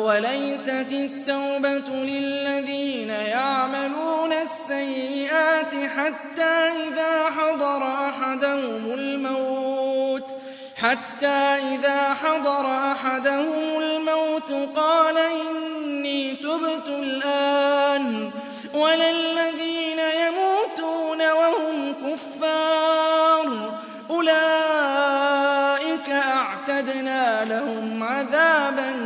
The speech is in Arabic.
وَلَيْسَتِ التَّوْبَةُ لِلَّذِينَ يَعْمَلُونَ السَّيِّئَاتِ حَتَّىٰ إِذَا حَضَرَ أَحَدَهُمُ الْمَوْتُ قَالَ إِنِّي تُبْتُ الْآنَ وَلَا الَّذِينَ يَمُوتُونَ وَهُمْ كُفَّارٌ ۚ أُولَٰئِكَ أَعْتَدْنَا لَهُمْ عَذَابًا